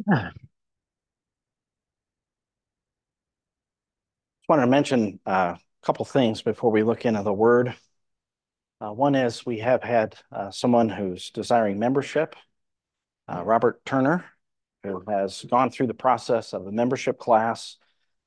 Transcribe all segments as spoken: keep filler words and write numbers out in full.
Just wanted to mention uh, a couple things before we look into the Word. Uh, one is we have had uh, someone who's desiring membership, uh, Robert Turner, who has gone through the process of the membership class.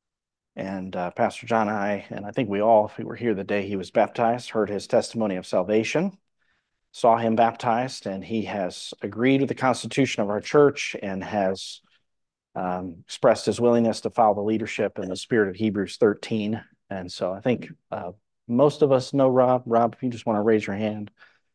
And uh, Pastor John and I, and I think we all, if we were here the day he was baptized, heard his testimony of salvation, saw him baptized, and he has agreed with the constitution of our church and has um, expressed his willingness to follow the leadership in the spirit of Hebrews thirteen. And so I think uh, most of us know Rob. Rob, if you just want to raise your hand.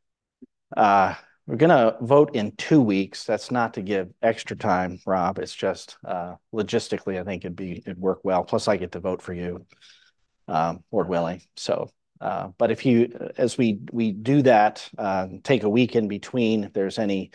Uh, we're going to vote in two weeks. That's not to give extra time, Rob. It's just uh, logistically, I think it'd be it'd work well. Plus, I get to vote for you, um, Lord willing. So, uh, but if you, as we we do that, uh, take a week in between. If there's any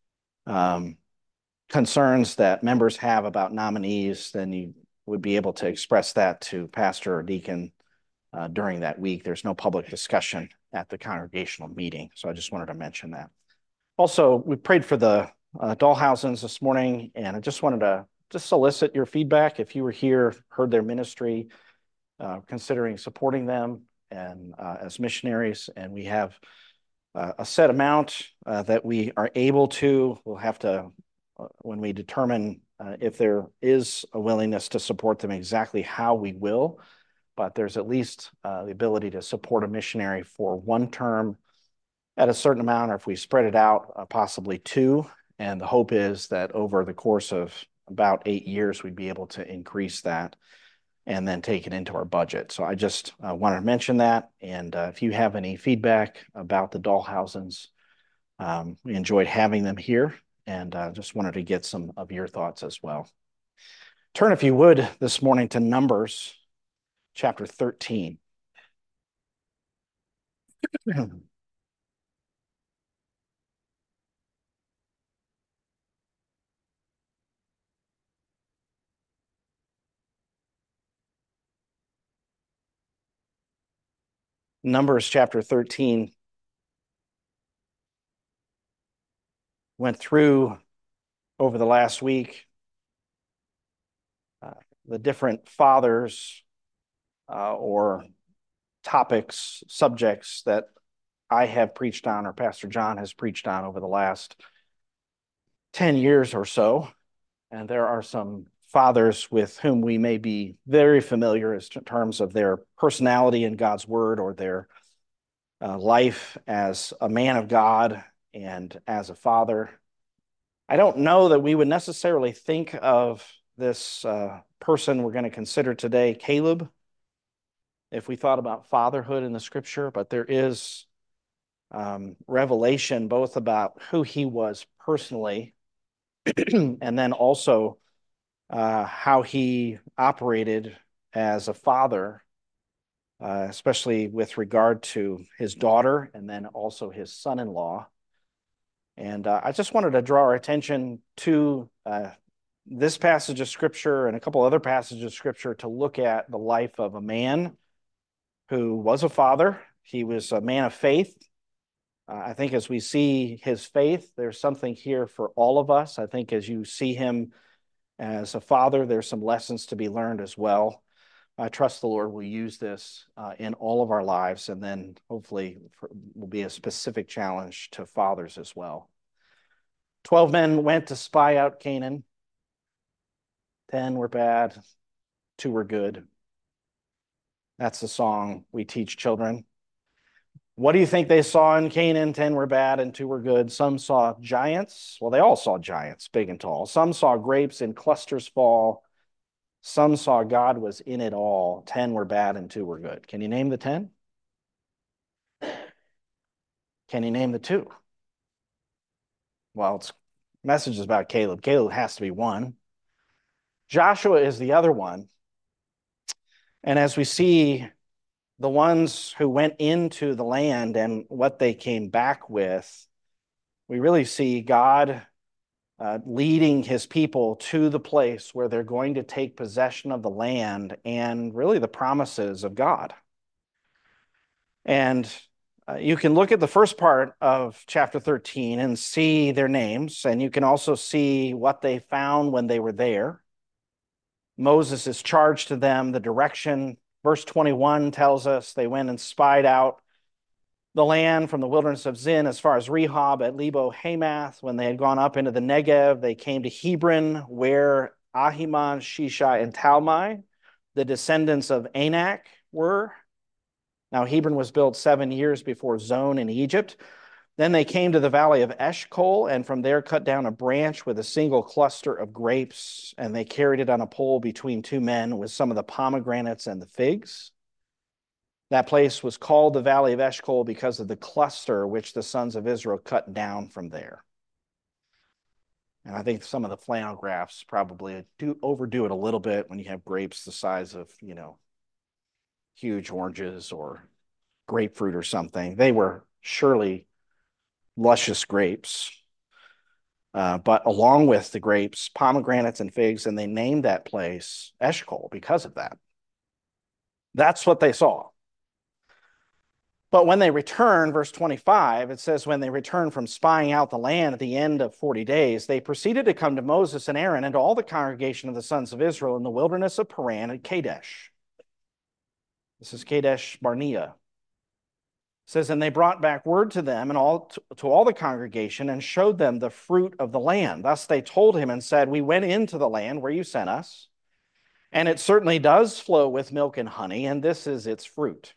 um, concerns that members have about nominees, then you would be able to express that to pastor or deacon uh, during that week. There's no public discussion at the congregational meeting. So I just wanted to mention that. Also, we prayed for the uh, Dahlhausens this morning, and I just wanted to just solicit your feedback. If you were here, heard their ministry, uh, considering supporting them and uh, as missionaries, and we have uh, a set amount uh, that we are able to. We'll have to, uh, when we determine uh, if there is a willingness to support them, exactly how we will. But there's at least uh, the ability to support a missionary for one term at a certain amount, or if we spread it out, uh, possibly two. And the hope is that over the course of about eight years, we'd be able to increase that and then take it into our budget. So I just uh, wanted to mention that. And uh, if you have any feedback about the Dahlhausens, um, we enjoyed having them here, and uh, just wanted to get some of your thoughts as well. Turn, if you would, this morning to Numbers chapter thirteen. Numbers chapter thirteen went through over the last week uh, the different fathers uh, or topics, subjects that I have preached on, or Pastor John has preached on over the last ten years or so. And there are some fathers with whom we may be very familiar as in terms of their personality in God's word, or their uh, life as a man of God and as a father. I don't know that we would necessarily think of this uh, person we're going to consider today, Caleb, if we thought about fatherhood in the scripture, but there is um, revelation both about who he was personally and then also uh, how he operated as a father, uh, especially with regard to his daughter and then also his son-in-law. And uh, I just wanted to draw our attention to uh, this passage of scripture and a couple other passages of scripture to look at the life of a man who was a father. He was a man of faith. Uh, I think as we see his faith, there's something here for all of us. I think as you see him as a father, there's some lessons to be learned as well. I trust the Lord will use this uh, in all of our lives, and then hopefully for, will be a specific challenge to fathers as well. Twelve men went to spy out Canaan. Ten were bad, two were good. That's the song we teach children. What do you think they saw in Canaan? Ten were bad and two were good. Some saw giants. Well, they all saw giants, big and tall. Some saw grapes in clusters fall. Some saw God was in it all. Ten were bad and two were good. Can you name the ten? Can you name the two? Well, it's messages about Caleb. Caleb has to be one. Joshua is the other one. And as we see the ones who went into the land and what they came back with, we really see God uh, leading his people to the place where they're going to take possession of the land and really the promises of God. And Uh, you can look at the first part of chapter thirteen and see their names, and you can also see what they found when they were there. Moses is charged to them the direction. Verse twenty-one tells us they went and spied out the land from the wilderness of Zin as far as Rehob at Lebo Hamath. When they had gone up into the Negev, they came to Hebron, where Ahiman, Shishai, and Talmai, the descendants of Anak, were. Now, Hebron was built seven years before Zon in Egypt. Then they came to the valley of Eshcol, and from there cut down a branch with a single cluster of grapes, and they carried it on a pole between two men with some of the pomegranates and the figs. That place was called the Valley of Eshcol because of the cluster which the sons of Israel cut down from there. And I think some of the flannel graphs probably do overdo it a little bit when you have grapes the size of, you know, huge oranges or grapefruit or something. They were surely luscious grapes. Uh, but along with the grapes, pomegranates and figs, and they named that place Eshcol because of that. That's what they saw. But when they returned, verse twenty-five, it says, when they returned from spying out the land at the end of forty days, they proceeded to come to Moses and Aaron and to all the congregation of the sons of Israel in the wilderness of Paran at Kadesh. This is Kadesh Barnea. It says, and they brought back word to them and all to, to all the congregation and showed them the fruit of the land. Thus they told him and said, we went into the land where you sent us, and it certainly does flow with milk and honey, and this is its fruit.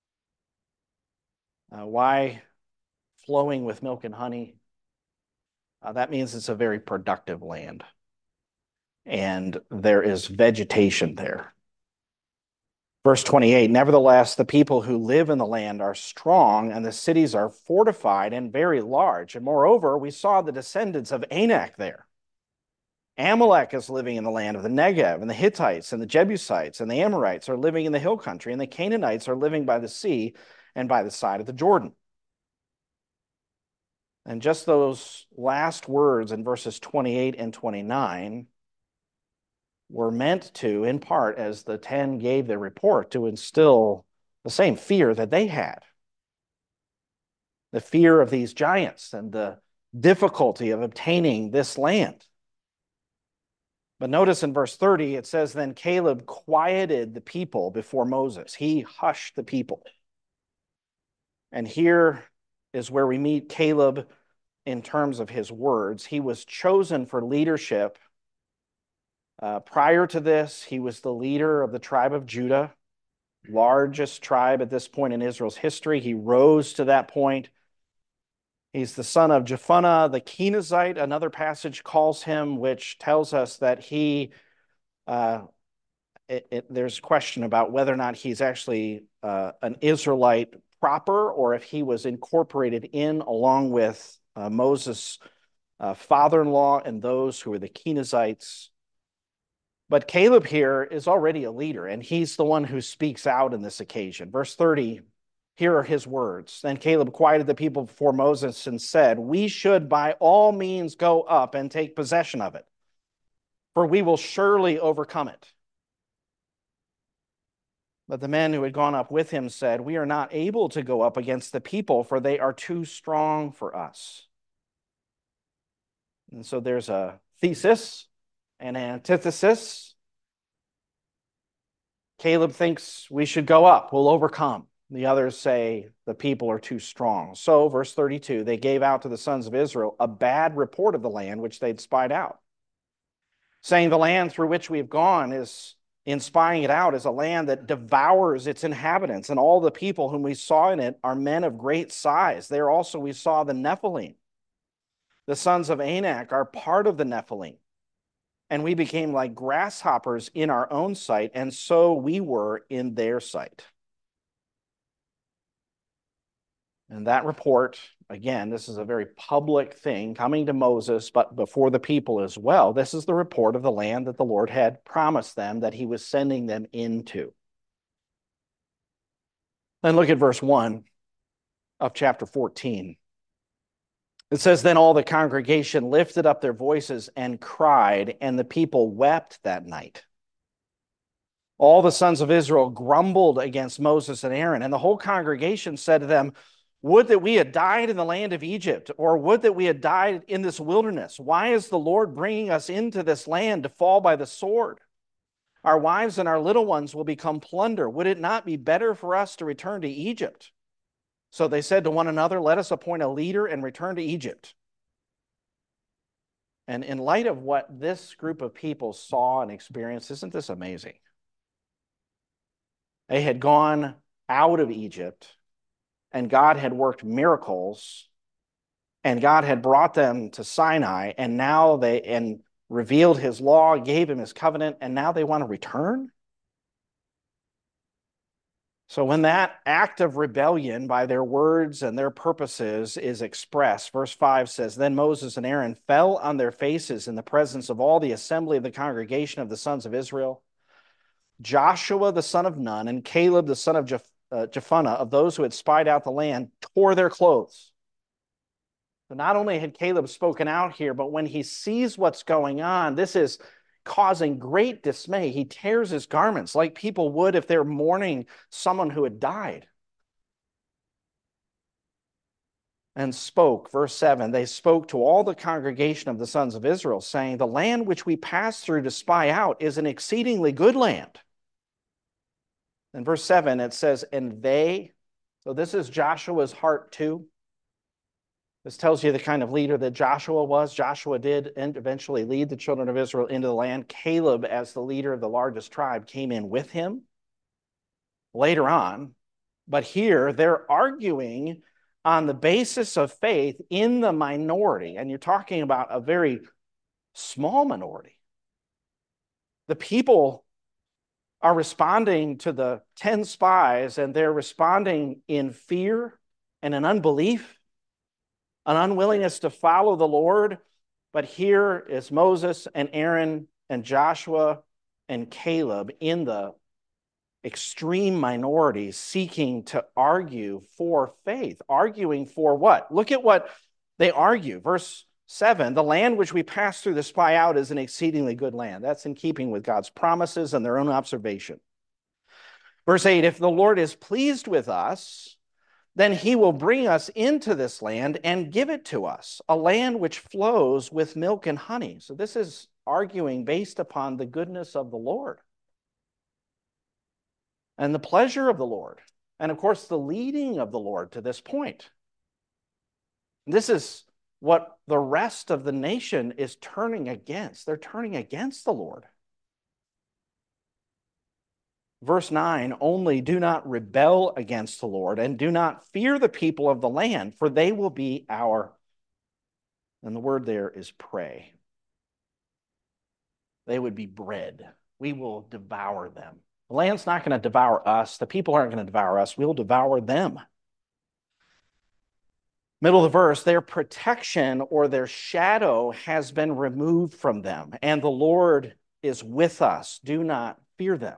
Uh, why flowing with milk and honey? Uh, that means it's a very productive land. And there is vegetation there. Verse twenty-eight, nevertheless, the people who live in the land are strong, and the cities are fortified and very large. And moreover, we saw the descendants of Anak there. Amalek is living in the land of the Negev, and the Hittites and the Jebusites and the Amorites are living in the hill country, and the Canaanites are living by the sea and by the side of the Jordan. And just those last words in verses twenty-eight and twenty-nine were meant to, in part, as the ten gave their report, to instill the same fear that they had. The fear of these giants and the difficulty of obtaining this land. But notice in verse thirty, it says, then Caleb quieted the people before Moses. He hushed the people. And here is where we meet Caleb in terms of his words. He was chosen for leadership. Uh, prior to this, he was the leader of the tribe of Judah, largest tribe at this point in Israel's history. He rose to that point. He's the son of Jephunneh the Kenizzite. Another passage calls him, which tells us that he, uh, it, it, there's a question about whether or not he's actually uh, an Israelite proper, or if he was incorporated in along with uh, Moses' uh, father-in-law and those who were the Kenizzites. But Caleb here is already a leader, and he's the one who speaks out in this occasion. Verse thirty, here are his words. Then Caleb quieted the people before Moses and said, we should by all means go up and take possession of it, for we will surely overcome it. But the men who had gone up with him said, we are not able to go up against the people, for they are too strong for us. And so there's a thesis and an antithesis. Caleb thinks we should go up, we'll overcome. The others say the people are too strong. So, verse thirty-two, they gave out to the sons of Israel a bad report of the land which they'd spied out, saying the land through which we have gone is, in spying it out, is a land that devours its inhabitants, and all the people whom we saw in it are men of great size. There also we saw the Nephilim. The sons of Anak are part of the Nephilim, and we became like grasshoppers in our own sight, and so we were in their sight. And that report, again, this is a very public thing coming to Moses, but before the people as well. This is the report of the land that the Lord had promised them that he was sending them into. Then look at verse one of chapter fourteen. It says, then all the congregation lifted up their voices and cried, and the people wept that night. All the sons of Israel grumbled against Moses and Aaron, and the whole congregation said to them, Would that we had died in the land of Egypt, or would that we had died in this wilderness. Why is the Lord bringing us into this land to fall by the sword? Our wives and our little ones will become plunder. Would it not be better for us to return to Egypt? So they said to one another, let us appoint a leader and return to Egypt. And in light of what this group of people saw and experienced, isn't this amazing? They had gone out of Egypt, and God had worked miracles, and God had brought them to Sinai, and now they and revealed his law, gave him his covenant, and now they want to return? So when that act of rebellion by their words and their purposes is expressed, verse five says, then Moses and Aaron fell on their faces in the presence of all the assembly of the congregation of the sons of Israel. Joshua the son of Nun and Caleb the son of Jeph- uh, Jephunneh, of those who had spied out the land, tore their clothes. So not only had Caleb spoken out here, but when he sees what's going on, this is causing great dismay. He tears his garments like people would if they're mourning someone who had died. And spoke, verse seven, they spoke to all the congregation of the sons of Israel, saying, the land which we passed through to spy out is an exceedingly good land. In verse seven, it says, and they, so this is Joshua's heart too. This tells you the kind of leader that Joshua was. Joshua did eventually lead the children of Israel into the land. Caleb, as the leader of the largest tribe, came in with him later on. But here they're arguing on the basis of faith in the minority. And you're talking about a very small minority. The people are responding to the ten spies, and they're responding in fear and in unbelief, an unwillingness to follow the Lord. But here is Moses and Aaron and Joshua and Caleb in the extreme minority seeking to argue for faith. Arguing for what? Look at what they argue. Verse seven, the land which we passed through to spy out is an exceedingly good land. That's in keeping with God's promises and their own observation. Verse eight, if the Lord is pleased with us, then he will bring us into this land and give it to us, a land which flows with milk and honey. So this is arguing based upon the goodness of the Lord and the pleasure of the Lord, and of course the leading of the Lord to this point. This is what the rest of the nation is turning against. They're turning against the Lord. Verse nine, only do not rebel against the Lord and do not fear the people of the land, for they will be our, and the word there is prey. They would be bread. We will devour them. The land's not going to devour us. The people aren't going to devour us. We'll devour them. Middle of the verse, their protection or their shadow has been removed from them, and the Lord is with us. Do not fear them.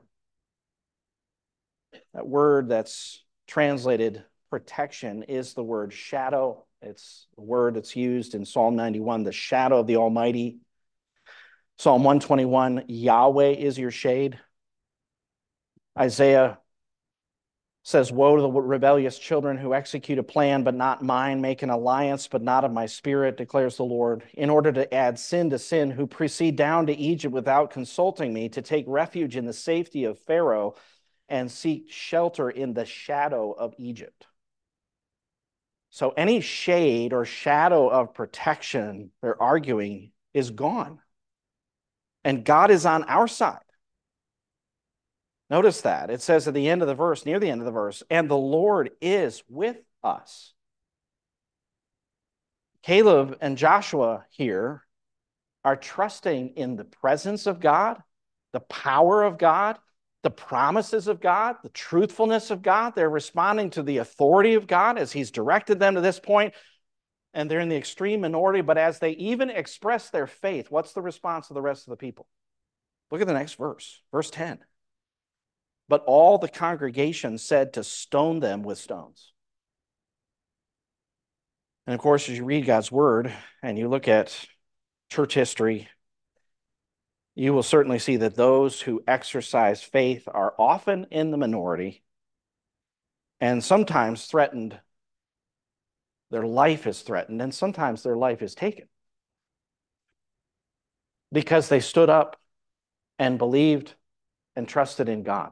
That word that's translated protection is the word shadow. It's the word that's used in Psalm ninety-one, the shadow of the Almighty. Psalm one twenty-one, Yahweh is your shade. Isaiah says, woe to the rebellious children who execute a plan, but not mine, make an alliance, but not of my spirit, declares the Lord, in order to add sin to sin, who proceed down to Egypt without consulting me, to take refuge in the safety of Pharaoh, and seek shelter in the shadow of Egypt. So any shade or shadow of protection, they're arguing, is gone. And God is on our side. Notice that. It says at the end of the verse, near the end of the verse, and the Lord is with us. Caleb and Joshua here are trusting in the presence of God, the power of God, the promises of God, the truthfulness of God. They're responding to the authority of God as he's directed them to this point, and they're in the extreme minority. But as they even express their faith, what's the response of the rest of the people? Look at the next verse, verse ten. But all the congregation said to stone them with stones. And of course, as you read God's word and you look at church history, you will certainly see that those who exercise faith are often in the minority and sometimes threatened Their life is threatened, and sometimes their life is taken because they stood up and believed and trusted in God.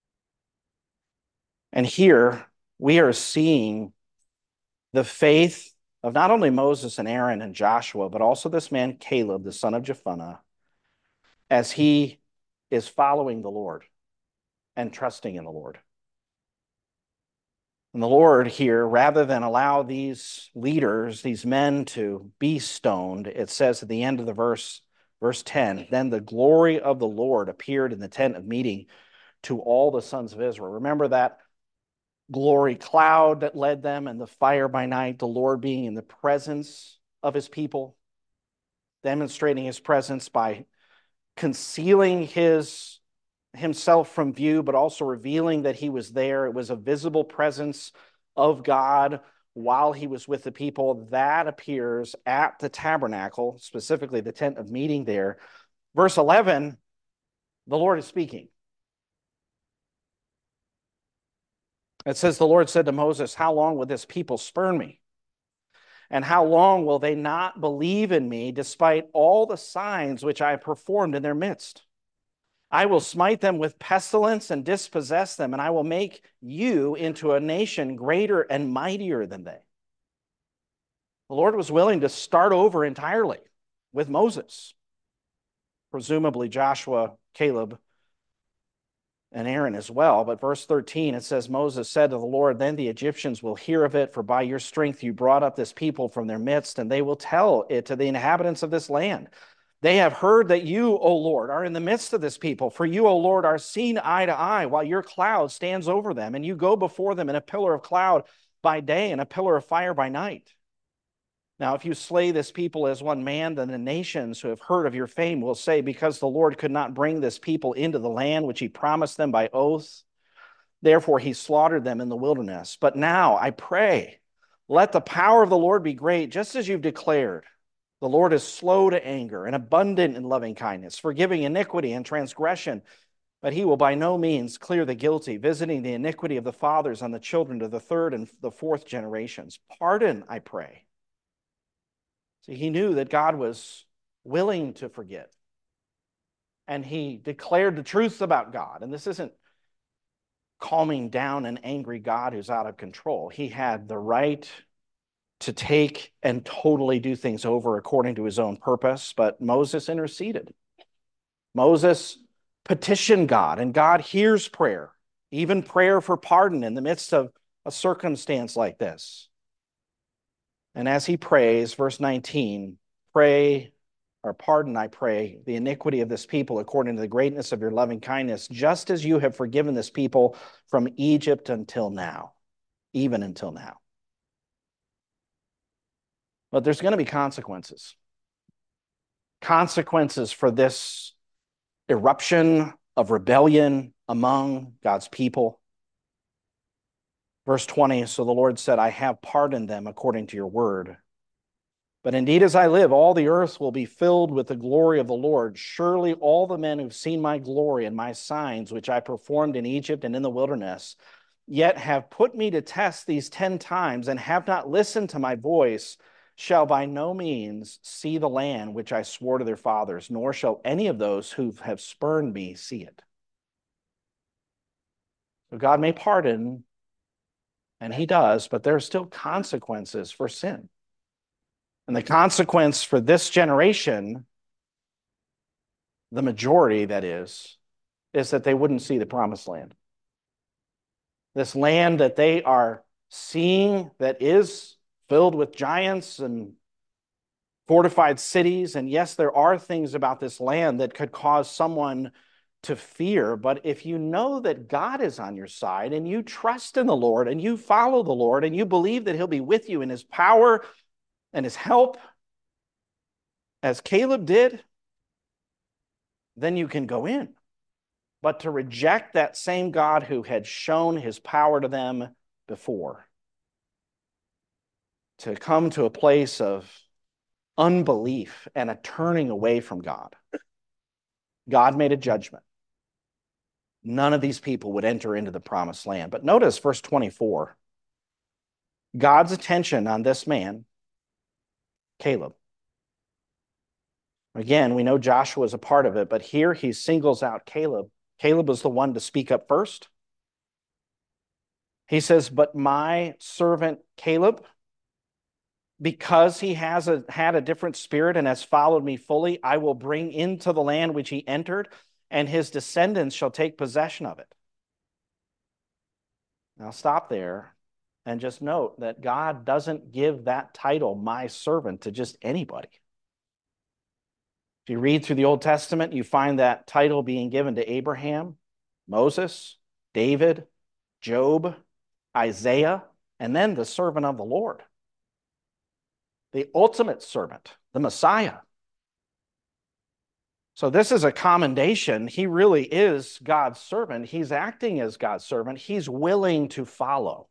And here we are seeing the faith of not only Moses and Aaron and Joshua, but also this man Caleb, the son of Jephunneh, as he is following the Lord and trusting in the Lord. And the Lord here, rather than allow these leaders, these men to be stoned, it says at the end of the verse, verse ten, then the glory of the Lord appeared in the tent of meeting to all the sons of Israel. Remember that glory cloud that led them and the fire by night, the Lord being in the presence of his people, demonstrating his presence by concealing his himself from view, but also revealing that he was there. It was a visible presence of God while he was with the people. That appears at the tabernacle, specifically the tent of meeting there. Verse eleven, the Lord is speaking. It says, the Lord said to Moses, how long will this people spurn me? And how long will they not believe in me despite all the signs which I have performed in their midst? I will smite them with pestilence and dispossess them, and I will make you into a nation greater and mightier than they. The Lord was willing to start over entirely with Moses, presumably Joshua, Caleb, and Aaron as well. But verse thirteen, it says, Moses said to the Lord, then the Egyptians will hear of it, for by your strength you brought up this people from their midst, and they will tell it to the inhabitants of this land. They have heard that you, O Lord, are in the midst of this people. For you, O Lord, are seen eye to eye, while your cloud stands over them, and you go before them in a pillar of cloud by day and a pillar of fire by night. Now, if you slay this people as one man, then the nations who have heard of your fame will say, because the Lord could not bring this people into the land which he promised them by oath, therefore he slaughtered them in the wilderness. But now, I pray, let the power of the Lord be great, just as you've declared. The Lord is slow to anger and abundant in loving kindness, forgiving iniquity and transgression, but he will by no means clear the guilty, visiting the iniquity of the fathers on the children to the third and the fourth generations. Pardon, I pray. See, he knew that God was willing to forgive, and he declared the truth about God. And this isn't calming down an angry God who's out of control. He had the right to take and totally do things over according to his own purpose, but Moses interceded. Moses petitioned God, and God hears prayer, even prayer for pardon in the midst of a circumstance like this. And as he prays, verse nineteen, pray, or pardon, I pray, the iniquity of this people according to the greatness of your loving kindness, just as you have forgiven this people from Egypt until now, even until now. But there's going to be consequences. Consequences for this eruption of rebellion among God's people. Verse twenty, so the Lord said, I have pardoned them according to your word. But indeed, as I live, all the earth will be filled with the glory of the Lord. Surely all the men who've seen my glory and my signs, which I performed in Egypt and in the wilderness, yet have put me to test these ten times and have not listened to my voice, shall by no means see the land which I swore to their fathers, nor shall any of those who have spurned me see it. So God may pardon, and he does, but there are still consequences for sin. And the consequence for this generation, the majority that is, is that they wouldn't see the promised land. This land that they are seeing that is filled with giants and fortified cities. And yes, there are things about this land that could cause someone to fear. But if you know that God is on your side and you trust in the Lord and you follow the Lord and you believe that he'll be with you in his power and his help, as Caleb did, then you can go in. But to reject that same God who had shown his power to them before, to come to a place of unbelief and a turning away from God, God made a judgment. None of these people would enter into the promised land. But notice verse twenty-four. God's attention on this man, Caleb. Again, we know Joshua is a part of it, but here he singles out Caleb. Caleb was the one to speak up first. He says, but my servant Caleb, because he has a, had a different spirit and has followed me fully, I will bring into the land which he entered, and his descendants shall take possession of it. Now stop there and just note that God doesn't give that title, my servant, to just anybody. If you read through the Old Testament, you find that title being given to Abraham, Moses, David, Job, Isaiah, and then the servant of the Lord. The ultimate servant, the Messiah. So this is a commendation. He really is God's servant. He's acting as God's servant. He's willing to follow.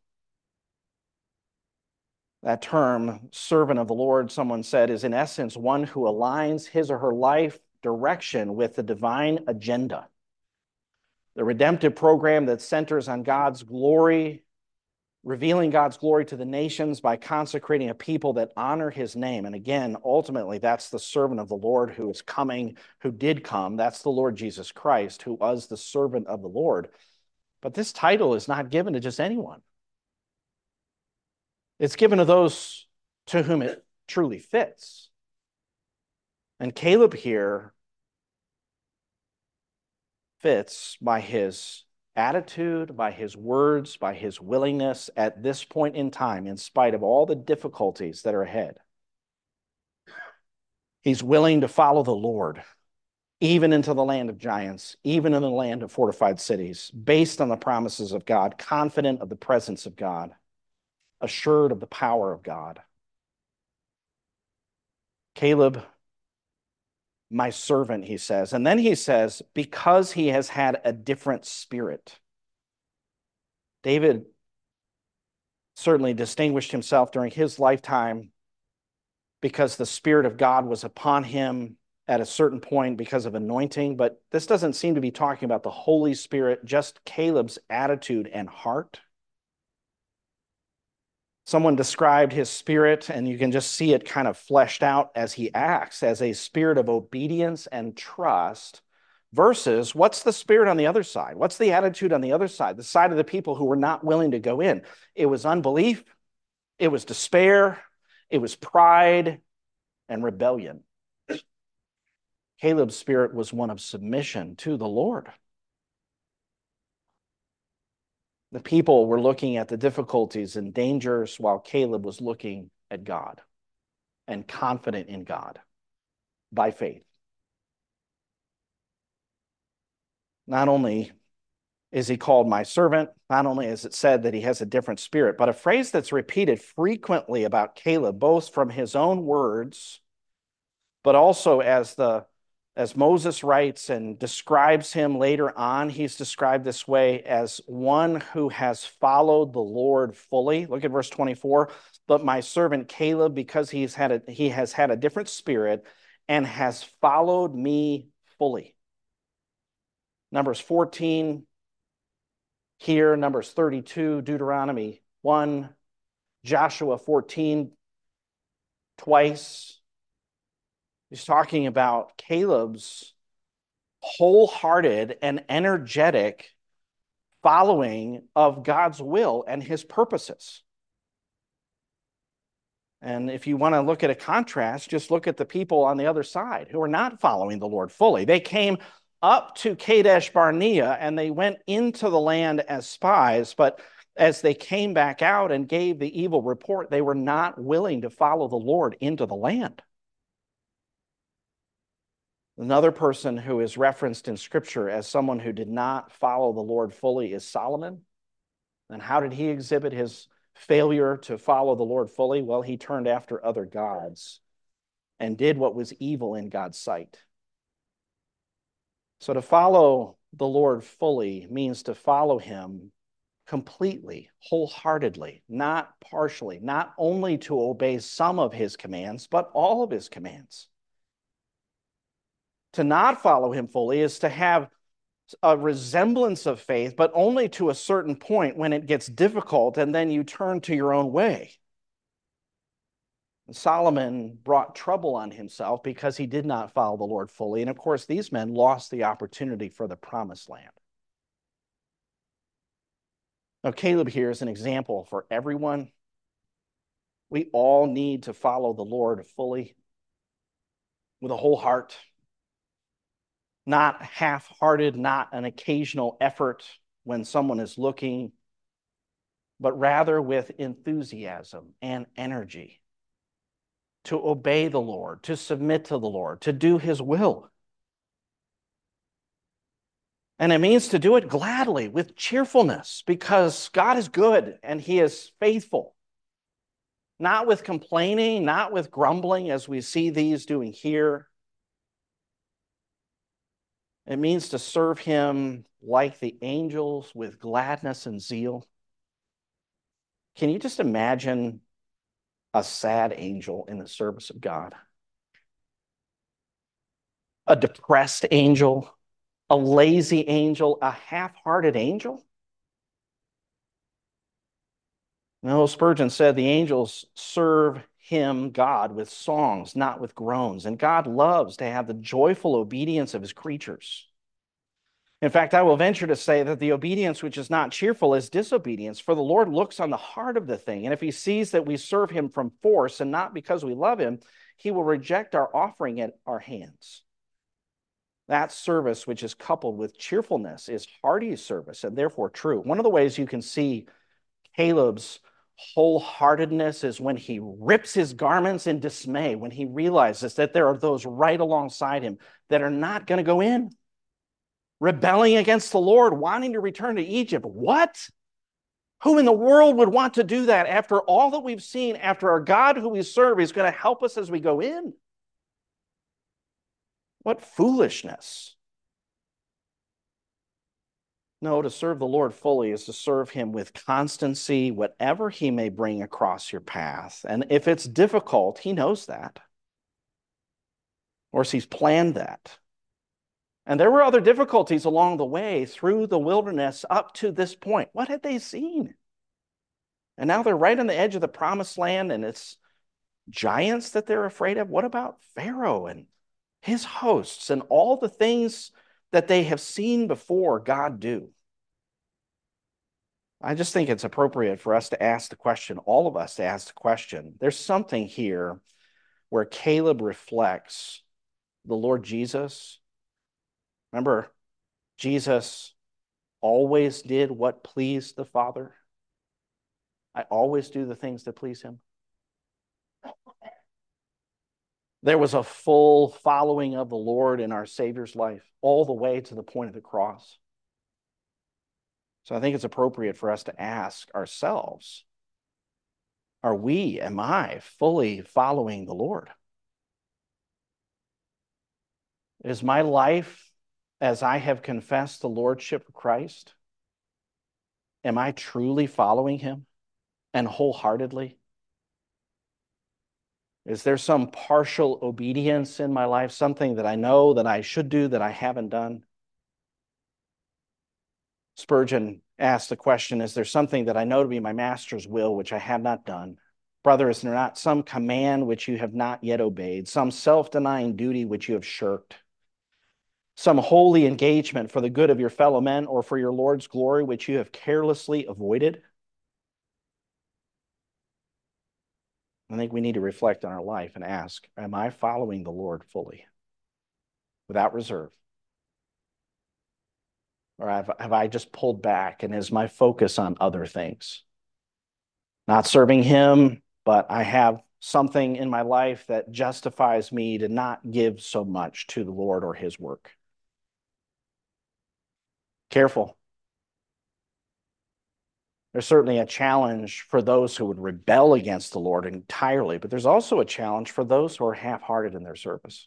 That term, servant of the Lord, someone said, is in essence one who aligns his or her life direction with the divine agenda. The redemptive program that centers on God's glory, revealing God's glory to the nations by consecrating a people that honor his name. And again, ultimately, that's the servant of the Lord who is coming, who did come. That's the Lord Jesus Christ, who was the servant of the Lord. But this title is not given to just anyone. It's given to those to whom it truly fits. And Caleb here fits by his attitude, by his words, by his willingness at this point in time, in spite of all the difficulties that are ahead. He's willing to follow the Lord, even into the land of giants, even in the land of fortified cities, based on the promises of God, confident of the presence of God, assured of the power of God. Caleb, my servant, he says. And then he says, because he has had a different spirit. David certainly distinguished himself during his lifetime because the Spirit of God was upon him at a certain point because of anointing. But this doesn't seem to be talking about the Holy Spirit, just Caleb's attitude and heart. Someone described his spirit, and you can just see it kind of fleshed out as he acts, as a spirit of obedience and trust, versus what's the spirit on the other side? What's the attitude on the other side, the side of the people who were not willing to go in? It was unbelief, it was despair, it was pride and rebellion. Caleb's spirit was one of submission to the Lord. The people were looking at the difficulties and dangers while Caleb was looking at God and confident in God by faith. Not only is he called my servant, not only is it said that he has a different spirit, but a phrase that's repeated frequently about Caleb, both from his own words, but also as the As Moses writes and describes him later on, he's described this way as one who has followed the Lord fully. Look at verse twenty-four. But my servant Caleb, because he's had a, he has had a different spirit and has followed me fully. Numbers fourteen here, Numbers thirty-two, Deuteronomy one, Joshua fourteen, twice. He's talking about Caleb's wholehearted and energetic following of God's will and his purposes. And if you want to look at a contrast, just look at the people on the other side who are not following the Lord fully. They came up to Kadesh Barnea and they went into the land as spies, but as they came back out and gave the evil report, they were not willing to follow the Lord into the land. Another person who is referenced in Scripture as someone who did not follow the Lord fully is Solomon. And how did he exhibit his failure to follow the Lord fully? Well, he turned after other gods and did what was evil in God's sight. So to follow the Lord fully means to follow him completely, wholeheartedly, not partially, not only to obey some of his commands, but all of his commands. To not follow him fully is to have a resemblance of faith, but only to a certain point when it gets difficult, and then you turn to your own way. Solomon brought trouble on himself because he did not follow the Lord fully. And of course, these men lost the opportunity for the promised land. Now, Caleb here is an example for everyone. We all need to follow the Lord fully with a whole heart, not half-hearted, not an occasional effort when someone is looking, but rather with enthusiasm and energy to obey the Lord, to submit to the Lord, to do his will. And it means to do it gladly, with cheerfulness, because God is good and he is faithful. Not with complaining, not with grumbling, as we see these doing here. It means to serve him like the angels with gladness and zeal. Can you just imagine a sad angel in the service of God? A depressed angel, a lazy angel, a half-hearted angel? No, Spurgeon said the angels serve him, God, with songs, not with groans. And God loves to have the joyful obedience of his creatures. In fact, I will venture to say that the obedience which is not cheerful is disobedience, for the Lord looks on the heart of the thing. And if he sees that we serve him from force and not because we love him, he will reject our offering at our hands. That service which is coupled with cheerfulness is hearty service and therefore true. One of the ways you can see Caleb's wholeheartedness is when he rips his garments in dismay, when he realizes that there are those right alongside him that are not going to go in, rebelling against the Lord, wanting to return to Egypt. What? Who in the world would want to do that after all that we've seen, after our God who we serve is going to help us as we go in? What foolishness. No, to serve the Lord fully is to serve him with constancy, whatever he may bring across your path. And if it's difficult, he knows that. Or he's planned that. And there were other difficulties along the way through the wilderness up to this point. What had they seen? And now they're right on the edge of the promised land, and it's giants that they're afraid of. What about Pharaoh and his hosts and all the things that they have seen before God do? I just think it's appropriate for us to ask the question, all of us to ask the question. There's something here where Caleb reflects the Lord Jesus. Remember, Jesus always did what pleased the Father. I always do the things that please him. There was a full following of the Lord in our Savior's life, all the way to the point of the cross. So I think it's appropriate for us to ask ourselves, are we, am I, fully following the Lord? Is my life as I have confessed the Lordship of Christ? Am I truly following him and wholeheartedly? Is there some partial obedience in my life, something that I know that I should do that I haven't done? Spurgeon asked the question, is there something that I know to be my master's will which I have not done? Brother, is there not some command which you have not yet obeyed, some self-denying duty which you have shirked, some holy engagement for the good of your fellow men or for your Lord's glory which you have carelessly avoided? I think we need to reflect on our life and ask, am I following the Lord fully, without reserve? Or have, have I just pulled back and is my focus on other things? Not serving him, but I have something in my life that justifies me to not give so much to the Lord or his work. Careful. There's certainly a challenge for those who would rebel against the Lord entirely, but there's also a challenge for those who are half-hearted in their service.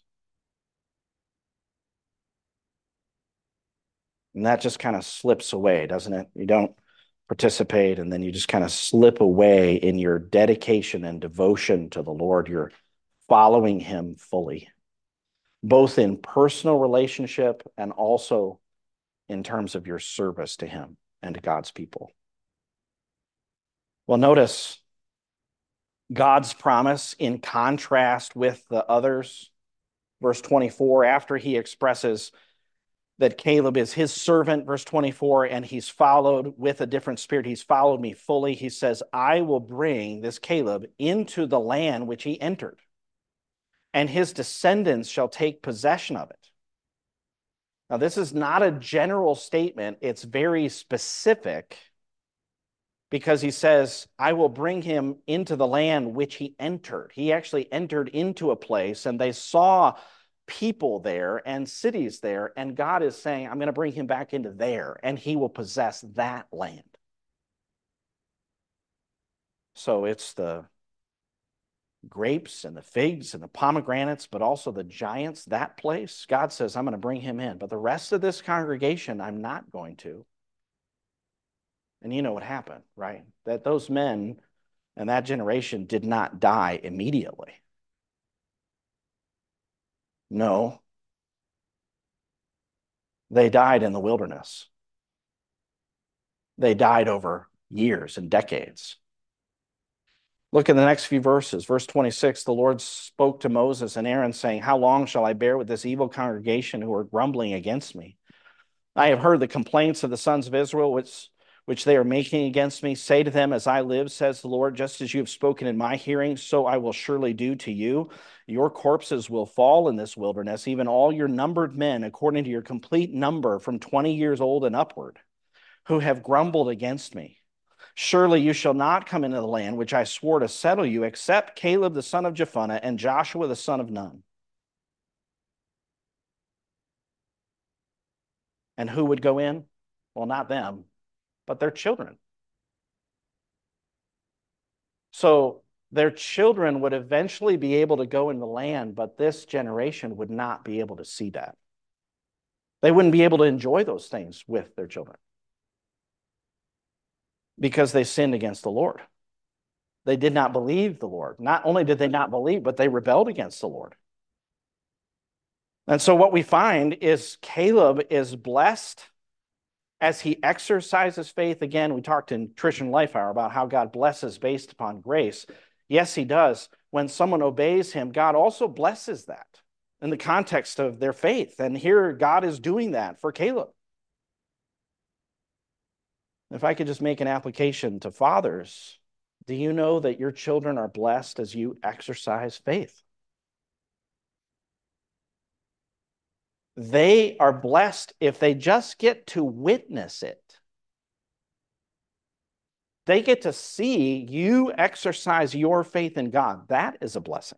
And that just kind of slips away, doesn't it? You don't participate, and then you just kind of slip away in your dedication and devotion to the Lord. You're following him fully, both in personal relationship and also in terms of your service to him and to God's people? Well, notice God's promise in contrast with the others. Verse twenty-four, after he expresses that Caleb is his servant, verse twenty-four, and he's followed with a different spirit. He's followed me fully. He says, I will bring this Caleb into the land which he entered, and his descendants shall take possession of it. Now, this is not a general statement. It's very specific, because he says, I will bring him into the land which he entered. He actually entered into a place, and they saw people there and cities there, and God is saying, I'm going to bring him back into there, and he will possess that land. So it's the grapes and the figs and the pomegranates, but also the giants, that place. God says, I'm going to bring him in, but the rest of this congregation, I'm not going to. And you know what happened, right? That those men and that generation did not die immediately. No. They died in the wilderness. They died over years and decades. Look at the next few verses. Verse twenty-six, the Lord spoke to Moses and Aaron, saying, how long shall I bear with this evil congregation who are grumbling against me? I have heard the complaints of the sons of Israel, which which they are making against me. Say to them, as I live, says the Lord, just as you have spoken in my hearing, so I will surely do to you. Your corpses will fall in this wilderness, even all your numbered men, according to your complete number, from twenty years old and upward, who have grumbled against me. Surely you shall not come into the land which I swore to settle you, except Caleb the son of Jephunneh and Joshua the son of Nun. And who would go in? Well, not them, but their children. So their children would eventually be able to go in the land, but this generation would not be able to see that. They wouldn't be able to enjoy those things with their children because they sinned against the Lord. They did not believe the Lord. Not only did they not believe, but they rebelled against the Lord. And so what we find is Caleb is blessed as he exercises faith. Again, we talked in Christian Life Hour about how God blesses based upon grace. Yes, he does. When someone obeys him, God also blesses that in the context of their faith. And here God is doing that for Caleb. If I could just make an application to fathers, do you know that your children are blessed as you exercise faith? They are blessed if they just get to witness it. They get to see you exercise your faith in God. That is a blessing.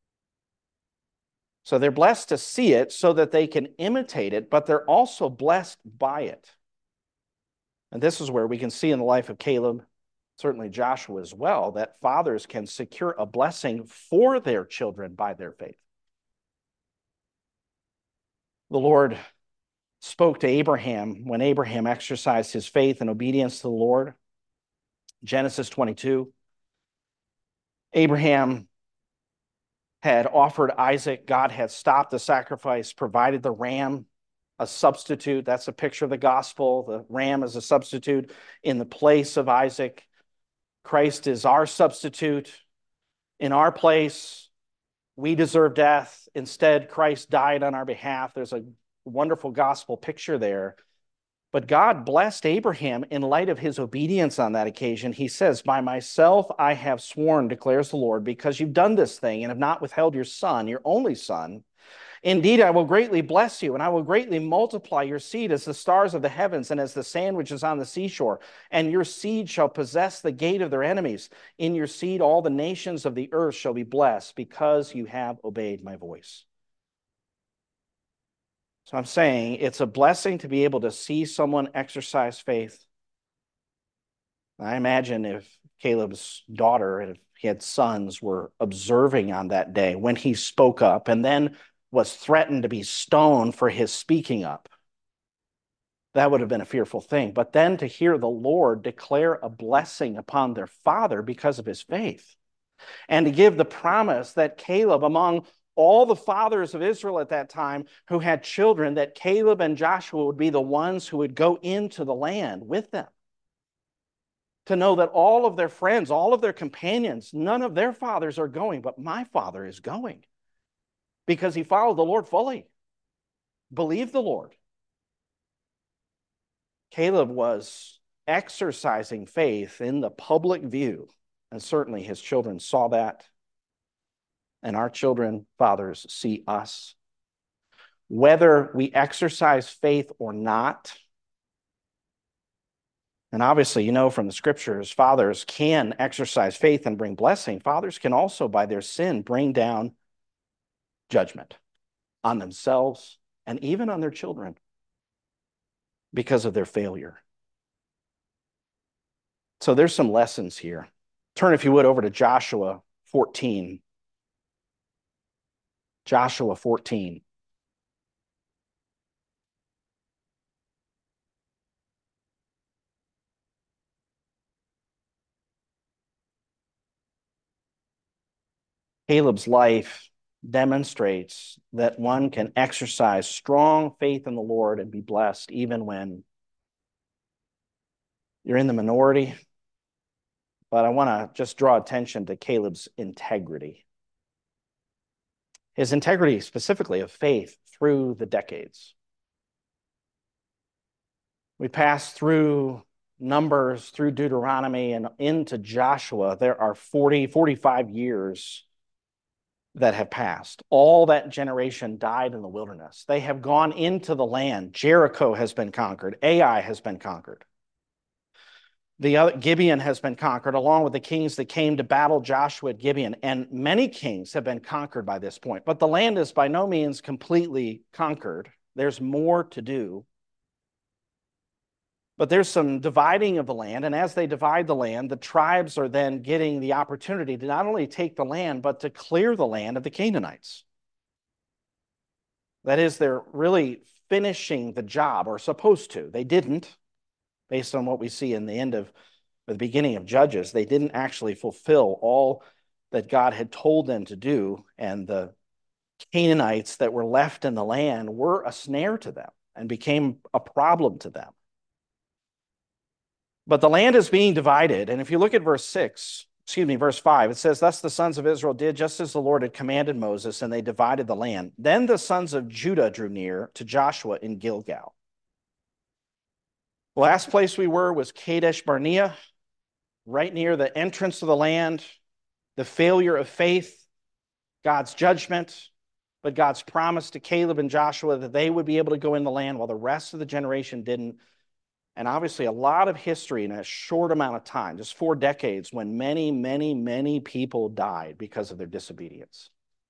So they're blessed to see it so that they can imitate it, but they're also blessed by it. And this is where we can see in the life of Caleb, certainly Joshua as well, that fathers can secure a blessing for their children by their faith. The Lord spoke to Abraham when Abraham exercised his faith and obedience to the Lord. Genesis twenty-two. Abraham had offered Isaac. God had stopped the sacrifice, provided the ram, a substitute. That's a picture of the gospel. The ram is a substitute in the place of Isaac. Christ is our substitute in our place. We deserve death. Instead, Christ died on our behalf. There's a wonderful gospel picture there. But God blessed Abraham in light of his obedience on that occasion. He says, by myself I have sworn, declares the Lord, because you've done this thing and have not withheld your son, your only son. Indeed, I will greatly bless you, and I will greatly multiply your seed as the stars of the heavens and as the sand which is on the seashore. And your seed shall possess the gate of their enemies. In your seed all the nations of the earth shall be blessed, because you have obeyed my voice. So I'm saying it's a blessing to be able to see someone exercise faith. I imagine if Caleb's daughter and if he had sons were observing on that day when he spoke up and then was threatened to be stoned for his speaking up, that would have been a fearful thing. But then to hear the Lord declare a blessing upon their father because of his faith, and to give the promise that Caleb, among all the fathers of Israel at that time who had children, that Caleb and Joshua would be the ones who would go into the land with them. To know that all of their friends, all of their companions, none of their fathers are going, but my father is going because he followed the Lord fully, believed the Lord. Caleb was exercising faith in the public view, and certainly his children saw that. And our children, fathers, see us. Whether we exercise faith or not, and obviously, you know from the scriptures, fathers can exercise faith and bring blessing. Fathers can also, by their sin, bring down judgment on themselves and even on their children because of their failure. So there's some lessons here. Turn, if you would, over to Joshua fourteen. Joshua fourteen. Caleb's life demonstrates that one can exercise strong faith in the Lord and be blessed even when you're in the minority. But I want to just draw attention to Caleb's integrity. His integrity specifically of faith through the decades. We pass through Numbers, through Deuteronomy, and into Joshua. There are forty, forty-five years that have passed. All that generation died in the wilderness. They have gone into the land. Jericho has been conquered. Ai has been conquered. The other, Gibeon has been conquered, along with the kings that came to battle Joshua at Gibeon. And many kings have been conquered by this point. But the land is by no means completely conquered. There's more to do. But there's some dividing of the land. And as they divide the land, the tribes are then getting the opportunity to not only take the land, but to clear the land of the Canaanites. That is, they're really finishing the job, or supposed to. They didn't. Based on what we see in the end of the beginning of Judges, they didn't actually fulfill all that God had told them to do, and the Canaanites that were left in the land were a snare to them and became a problem to them. But the land is being divided, and if you look at verse six, excuse me, verse five, it says, "Thus the sons of Israel did just as the Lord had commanded Moses, and they divided the land. Then the sons of Judah drew near to Joshua in Gilgal." The last place we were was Kadesh Barnea, right near the entrance to the land, the failure of faith, God's judgment, but God's promise to Caleb and Joshua that they would be able to go in the land while the rest of the generation didn't. And obviously a lot of history in a short amount of time, just four decades, when many, many, many people died because of their disobedience.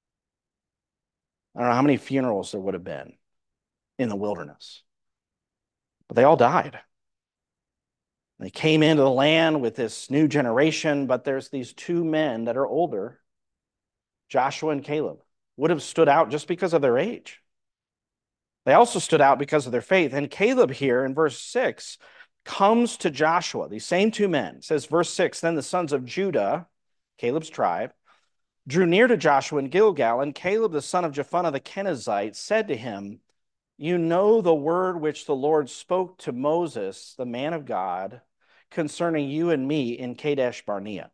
I don't know how many funerals there would have been in the wilderness, but they all died. They came into the land with this new generation, but there's these two men that are older, Joshua and Caleb, would have stood out just because of their age. They also stood out because of their faith. And Caleb here in verse six comes to Joshua, these same two men. It says, verse six, "Then the sons of Judah," Caleb's tribe, "drew near to Joshua in Gilgal, and Caleb the son of Jephunneh the Kenizzite said to him, 'You know the word which the Lord spoke to Moses, the man of God, concerning you and me in Kadesh Barnea.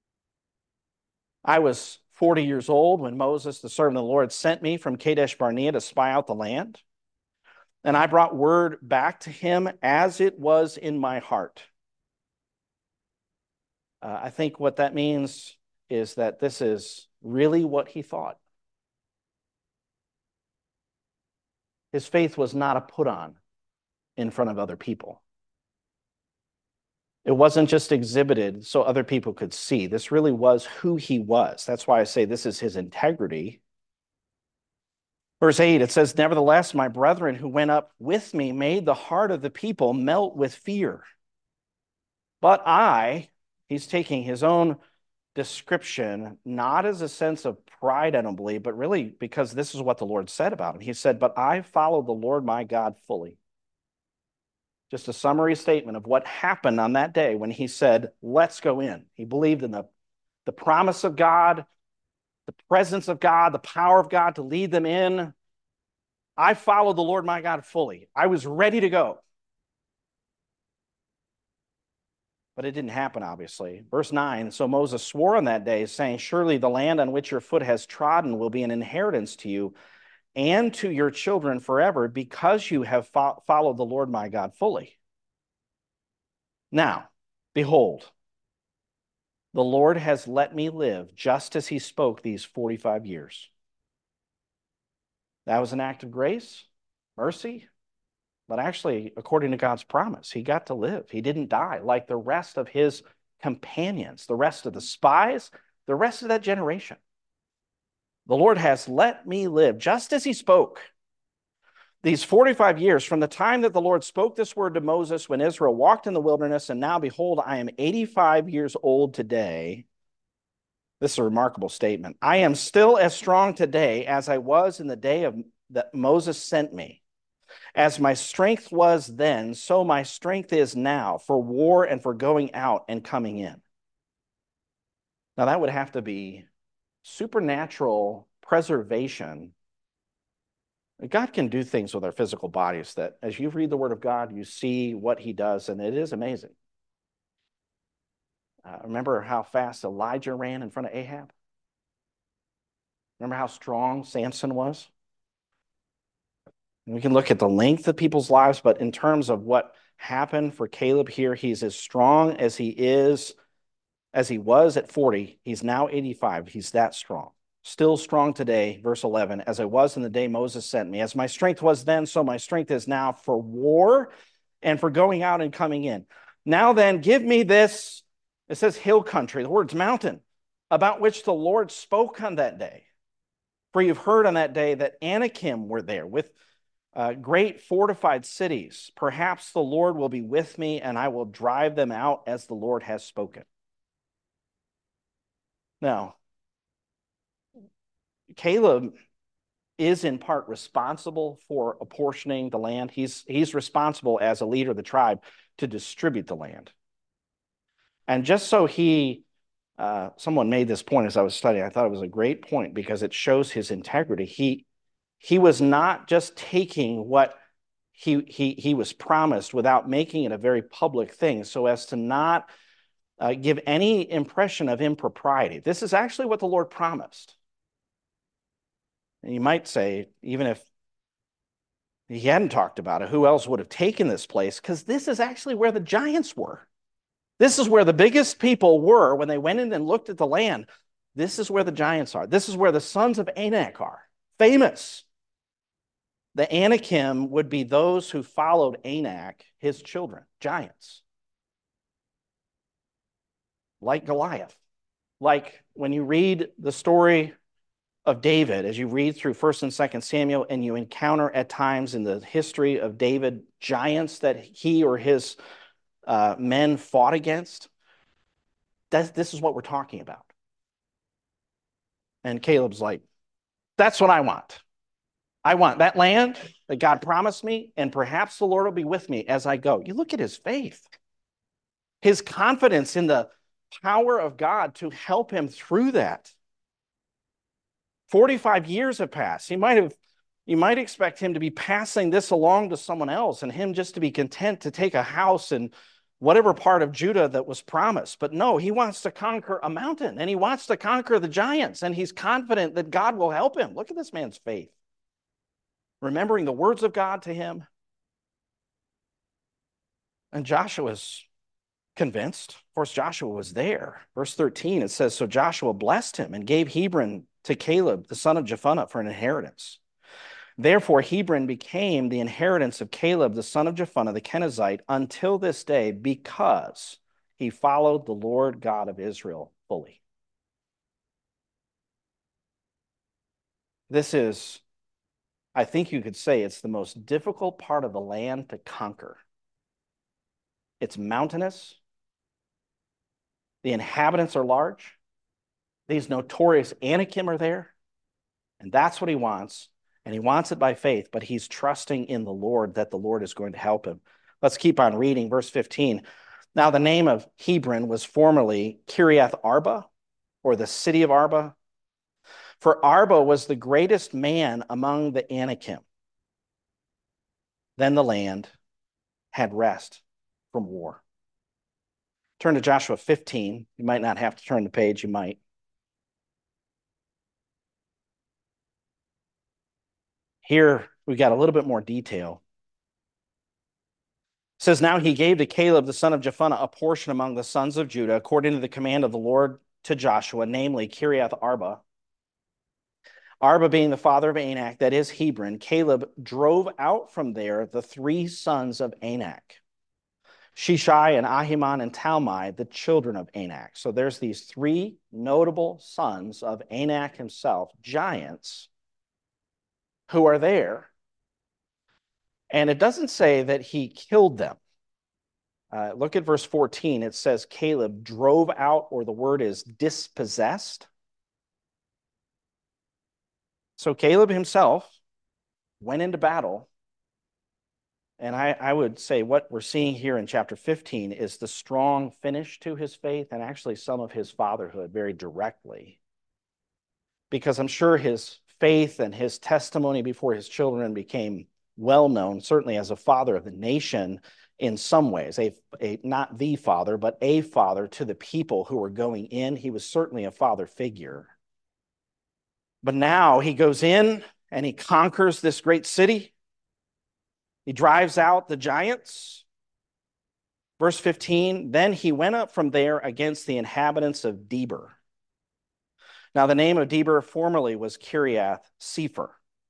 I was forty years old when Moses, the servant of the Lord, sent me from Kadesh Barnea to spy out the land. And I brought word back to him as it was in my heart.'" Uh, I think what that means is that this is really what he thought. His faith was not a put on in front of other people. It wasn't just exhibited so other people could see. This really was who he was. That's why I say this is his integrity. Verse eight, it says, "Nevertheless, my brethren who went up with me made the heart of the people melt with fear. But I," he's taking his own description, not as a sense of pride, I don't believe, but really because this is what the Lord said about him. He said, "But I followed the Lord my God fully." Just a summary statement of what happened on that day when he said, "Let's go in." He believed in the, the promise of God. the presence of God, the power of God to lead them in. I followed the Lord my God fully. I was ready to go. But it didn't happen, obviously. Verse nine, so Moses swore on that day, saying, surely the land on which your foot has trodden will be an inheritance to you and to your children forever, because you have fo- followed the Lord my God fully. Now, behold, the Lord has let me live just as he spoke these forty-five years. That was an act of grace, mercy, but actually, according to God's promise, he got to live. He didn't die like the rest of his companions, the rest of the spies, the rest of that generation. The Lord has let me live just as he spoke. These forty-five years from the time that the Lord spoke this word to Moses when Israel walked in the wilderness, and now behold, I am eighty-five years old today. This is a remarkable statement. I am still as strong today as I was in the day of that Moses sent me. As my strength was then, so my strength is now for war and for going out and coming in. Now that would have to be supernatural preservation. God can do things with our physical bodies that as you read the word of God, you see what he does, and it is amazing. Uh, remember how fast Elijah ran in front of Ahab? Remember how strong Samson was? And we can look at the length of people's lives, but in terms of what happened for Caleb here, he's as strong as he is, as he was at forty. He's now eighty-five. He's that strong. Still strong today, verse eleven, as I was in the day Moses sent me. As my strength was then, so my strength is now for war and for going out and coming in. Now then, give me this, it says hill country, the word's mountain, about which the Lord spoke on that day. For you've heard on that day that Anakim were there with uh, great fortified cities. Perhaps the Lord will be with me, and I will drive them out as the Lord has spoken. Now, Caleb is in part responsible for apportioning the land. He's, he's responsible as a leader of the tribe to distribute the land. And just so he, uh, someone made this point as I was studying, I thought it was a great point because it shows his integrity. He, he was not just taking what he, he, he was promised without making it a very public thing so as to not uh, give any impression of impropriety. This is actually what the Lord promised. And you might say, even if he hadn't talked about it, who else would have taken this place? Because this is actually where the giants were. This is where the biggest people were when they went in and looked at the land. This is where the giants are. This is where the sons of Anak are, famous. The Anakim would be those who followed Anak, his children, giants. Like Goliath. Like when you read the story of David, as you read through First and Second Samuel, and you encounter at times in the history of David giants that he or his uh, men fought against, that's, this is what we're talking about. And Caleb's like, that's what I want. I want that land that God promised me, and perhaps the Lord will be with me as I go. You look at his faith, his confidence in the power of God to help him through that. forty-five years have passed. He might have, you might expect him to be passing this along to someone else and him just to be content to take a house in whatever part of Judah that was promised. But no, he wants to conquer a mountain and he wants to conquer the giants, and he's confident that God will help him. Look at this man's faith. Remembering the words of God to him. And Joshua's convinced. Of course, Joshua was there. Verse thirteen, it says, so Joshua blessed him and gave Hebron to Caleb, the son of Jephunneh, for an inheritance. Therefore, Hebron became the inheritance of Caleb, the son of Jephunneh, the Kenizzite, until this day, because he followed the Lord God of Israel fully. This is, I think you could say, it's the most difficult part of the land to conquer. It's mountainous. The inhabitants are large. These notorious Anakim are there. And that's what he wants. And he wants it by faith, but he's trusting in the Lord that the Lord is going to help him. Let's keep on reading. Verse fifteen. Now the name of Hebron was formerly Kiriath Arba, or the city of Arba. For Arba was the greatest man among the Anakim. Then the land had rest from war. Turn to Joshua fifteen. You might not have to turn the page, you might. Here, we got a little bit more detail. It says, now he gave to Caleb, the son of Jephunneh, a portion among the sons of Judah, according to the command of the Lord to Joshua, namely Kiriath Arba. Arba being the father of Anak, that is Hebron. Caleb drove out from there the three sons of Anak, Shishai and Ahiman and Talmai, the children of Anak. So there's these three notable sons of Anak himself, giants, who are there. And it doesn't say that he killed them. Uh, look at verse fourteen. It says Caleb drove out, or the word is dispossessed. So Caleb himself went into battle. And I, I would say what we're seeing here in chapter fifteen is the strong finish to his faith and actually some of his fatherhood very directly. Because I'm sure his faith and his testimony before his children became well known, certainly as a father of the nation in some ways, a, a not the father, but a father to the people who were going in. He was certainly a father figure. But now he goes in and he conquers this great city. He drives out the giants. Verse fifteen, then he went up from there against the inhabitants of Debir. Now the name of Debir formerly was Kiriath Sepher.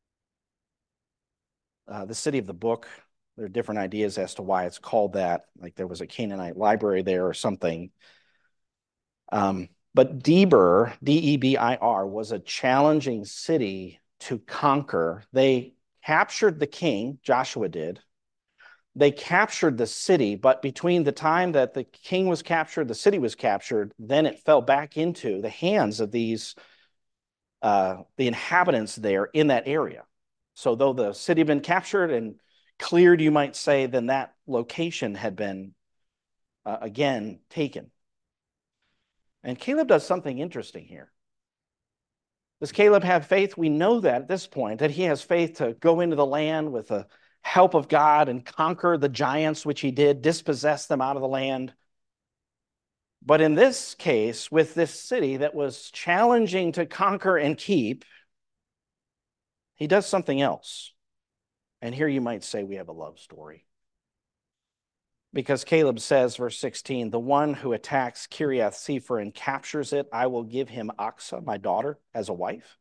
Uh, the city of the book, there are different ideas as to why it's called that. Like there was a Canaanite library there or something. Um, but Debir, D E B I R, was a challenging city to conquer. They captured the king, Joshua did. They captured the city, but between the time that the king was captured, the city was captured, then it fell back into the hands of these, uh, the inhabitants there in that area. So though the city had been captured and cleared, you might say, then that location had been, uh, again, taken. And Caleb does something interesting here. Does Caleb have faith? We know that at this point, that he has faith to go into the land with the help of God and conquer the giants, which he did, dispossess them out of the land. But in this case, with this city that was challenging to conquer and keep, he does something else. And here you might say we have a love story. Because Caleb says, verse sixteen, the one who attacks Kiriath Sepher and captures it, I will give him Aksah, my daughter, as a wife.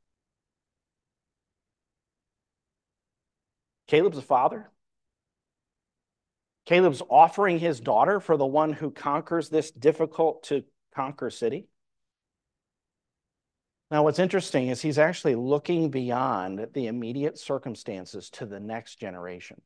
Caleb's a father. Caleb's offering his daughter for the one who conquers this difficult to conquer city. Now, what's interesting is he's actually looking beyond the immediate circumstances to the next generation.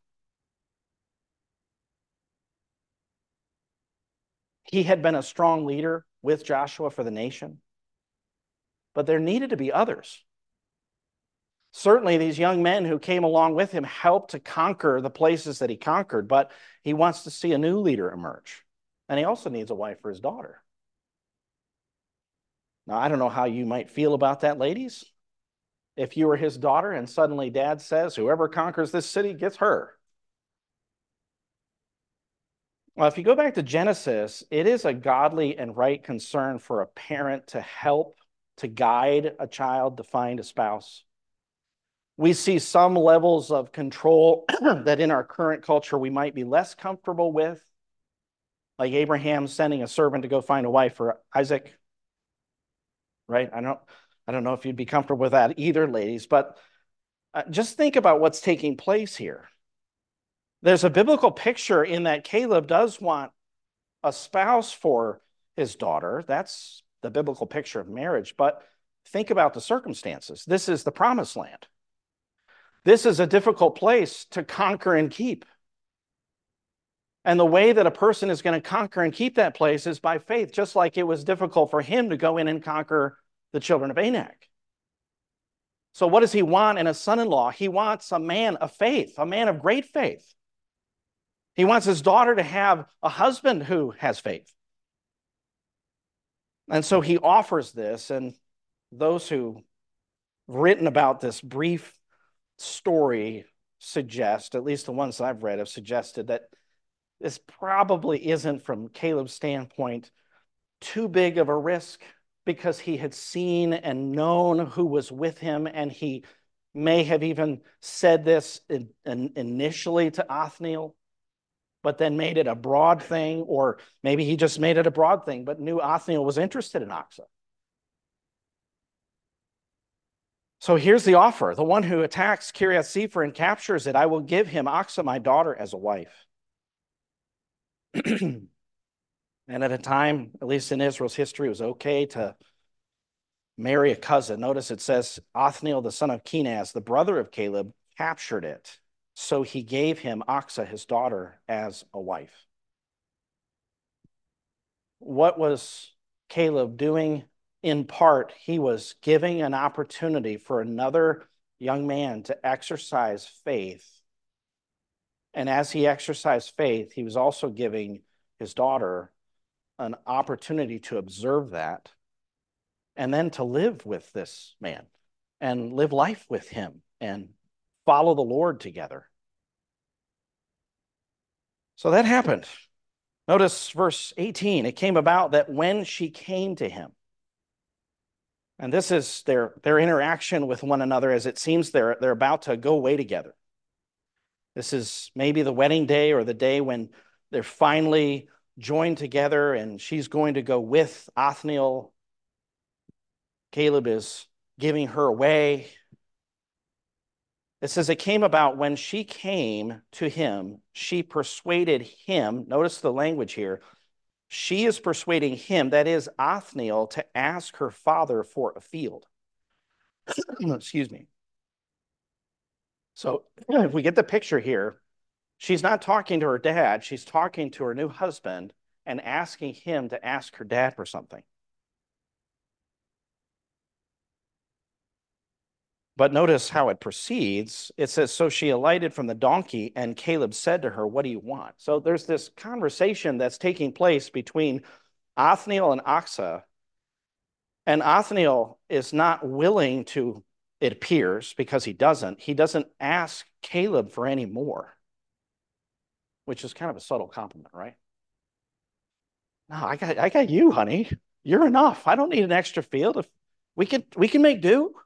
He had been a strong leader with Joshua for the nation, but there needed to be others. Certainly, these young men who came along with him helped to conquer the places that he conquered, but he wants to see a new leader emerge. And he also needs a wife for his daughter. Now, I don't know how you might feel about that, ladies. If you were his daughter and suddenly dad says, whoever conquers this city gets her. Well, if you go back to Genesis, it is a godly and right concern for a parent to help, to guide a child to find a spouse. We see some levels of control that in our current culture we might be less comfortable with, like Abraham sending a servant to go find a wife for Isaac. Right? I don't, I don't know if you'd be comfortable with that either, ladies, but uh, just think about what's taking place here. There's a biblical picture in that Caleb does want a spouse for his daughter. That's the biblical picture of marriage, but think about the circumstances. This is the promised land. This is a difficult place to conquer and keep. And the way that a person is going to conquer and keep that place is by faith, just like it was difficult for him to go in and conquer the children of Anak. So what does he want in a son-in-law? He wants a man of faith, a man of great faith. He wants his daughter to have a husband who has faith. And so he offers this, and those who written about this brief story suggest, at least the ones I've read have suggested, that this probably isn't, from Caleb's standpoint, too big of a risk, because he had seen and known who was with him, and he may have even said this in, in, initially to Othniel, but then made it a broad thing, or maybe he just made it a broad thing, but knew Othniel was interested in Achsah. So here's the offer. The one who attacks Kiriath Sefer and captures it, I will give him Achsah, my daughter, as a wife. And at a time, at least in Israel's history, it was okay to marry a cousin. Notice it says Othniel, the son of Kenaz, the brother of Caleb, captured it. So he gave him Achsah, his daughter, as a wife. What was Caleb doing? In part, he was giving an opportunity for another young man to exercise faith. And as he exercised faith, he was also giving his daughter an opportunity to observe that and then to live with this man and live life with him and follow the Lord together. So that happened. Notice verse eighteen. It came about that when she came to him, and this is their, their interaction with one another, as it seems they're, they're about to go away together. This is maybe the wedding day, or the day when they're finally joined together, and she's going to go with Othniel. Caleb is giving her away. It says it came about when she came to him, she persuaded him. Notice the language here. She is persuading him, that is Othniel, to ask her father for a field. Excuse me. So if we get the picture here, she's not talking to her dad. She's talking to her new husband and asking him to ask her dad for something. But notice how it proceeds. It says, so she alighted from the donkey, and Caleb said to her, what do you want? So there's this conversation that's taking place between Othniel and Achsah. And Othniel is not willing to, it appears, because he doesn't, he doesn't ask Caleb for any more, which is kind of a subtle compliment, right? No, I got, I got you, honey. You're enough. I don't need an extra field. If we can, we can make do.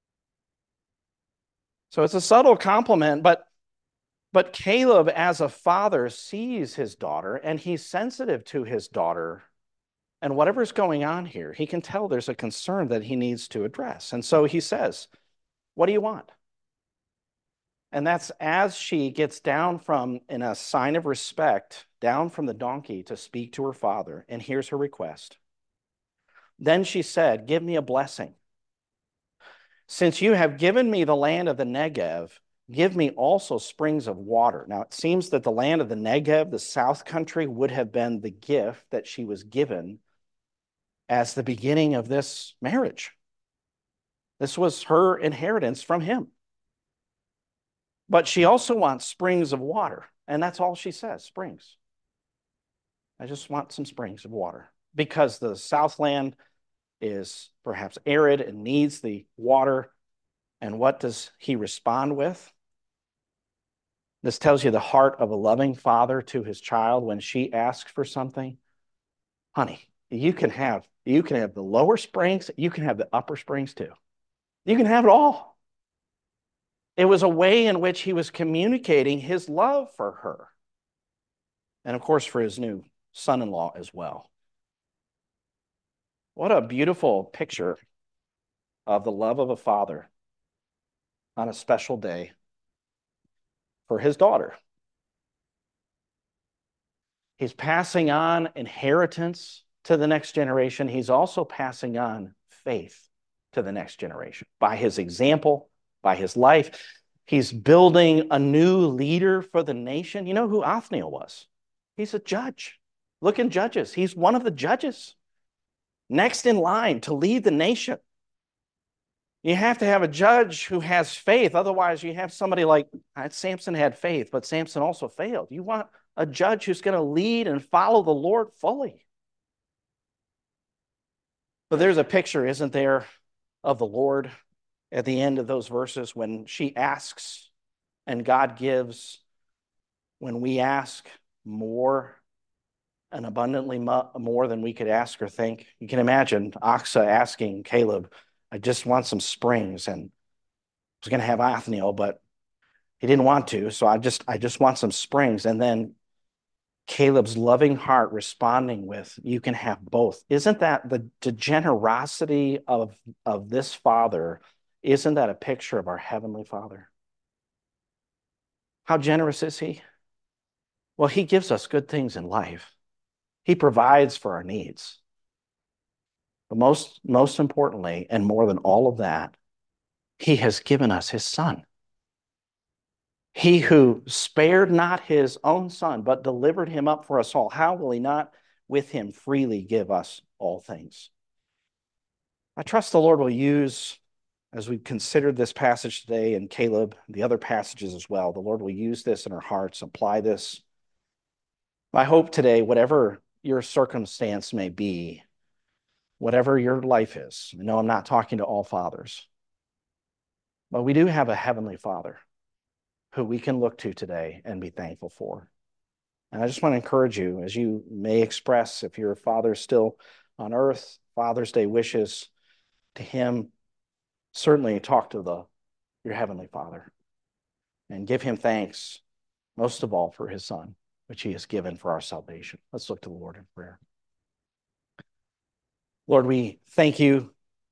So it's a subtle compliment, but but Caleb, as a father, sees his daughter, and he's sensitive to his daughter. And whatever's going on here, he can tell there's a concern that he needs to address. And so he says, what do you want? And that's as she gets down from, in a sign of respect, down from the donkey to speak to her father. And here's her request. Then she said, give me a blessing. Since you have given me the land of the Negev, give me also springs of water. Now, it seems that the land of the Negev, the south country, would have been the gift that she was given as the beginning of this marriage. This was her inheritance from him. But she also wants springs of water, and that's all she says, springs. I just want some springs of water, because the southland is perhaps arid and needs the water. And what does he respond with? This tells you the heart of a loving father to his child when she asks for something. Honey, you can have, you can have the lower springs, you can have the upper springs too. You can have it all. It was a way in which he was communicating his love for her. And of course, for his new son-in-law as well. What a beautiful picture of the love of a father on a special day for his daughter. He's passing on inheritance to the next generation. He's also passing on faith to the next generation. By his example, by his life, he's building a new leader for the nation. You know who Othniel was? He's a judge. Look in Judges. He's one of the judges. Next in line to lead the nation. You have to have a judge who has faith. Otherwise, you have somebody like Samson had faith, but Samson also failed. You want a judge who's going to lead and follow the Lord fully. But there's a picture, isn't there, of the Lord at the end of those verses when she asks and God gives, when we ask more and abundantly more than we could ask or think. You can imagine Achsah asking Caleb, I just want some springs, and I was going to have Othniel, but he didn't want to, so I just I just want some springs. And then Caleb's loving heart responding with, you can have both. Isn't that the, the generosity of, of this Father? Isn't that a picture of our Heavenly Father? How generous is He? Well, He gives us good things in life. He provides for our needs. But most, most importantly, and more than all of that, He has given us His Son. He who spared not His own Son, but delivered Him up for us all, how will He not with Him freely give us all things? I trust the Lord will use, as we've considered this passage today and Caleb, the other passages as well, the Lord will use this in our hearts, apply this. I hope today, whatever your circumstance may be, whatever your life is, I know I'm not talking to all fathers, but we do have a Heavenly Father who we can look to today and be thankful for. And I just want to encourage you, as you may express, if your father is still on earth, Father's Day wishes to him, certainly talk to the your Heavenly Father and give Him thanks, most of all for His Son, which He has given for our salvation. Let's look to the Lord in prayer. Lord, we thank You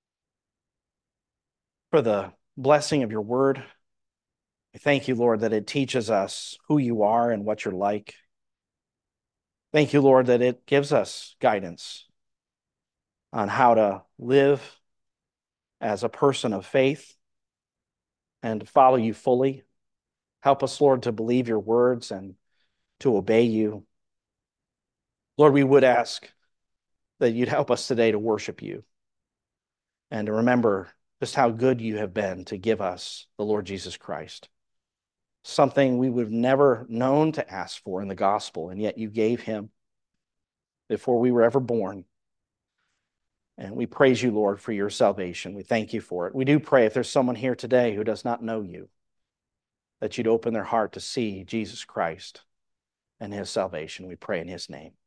for the blessing of Your word. We thank You, Lord, that it teaches us who You are and what You're like. Thank You, Lord, that it gives us guidance on how to live as a person of faith and to follow You fully. Help us, Lord, to believe Your words and to obey You. Lord, we would ask that You'd help us today to worship You and to remember just how good You have been to give us the Lord Jesus Christ, something we would have never known to ask for in the gospel, and yet You gave Him before we were ever born. And we praise You, Lord, for Your salvation. We thank You for it. We do pray if there's someone here today who does not know You, that You'd open their heart to see Jesus Christ and His salvation. We pray in His name.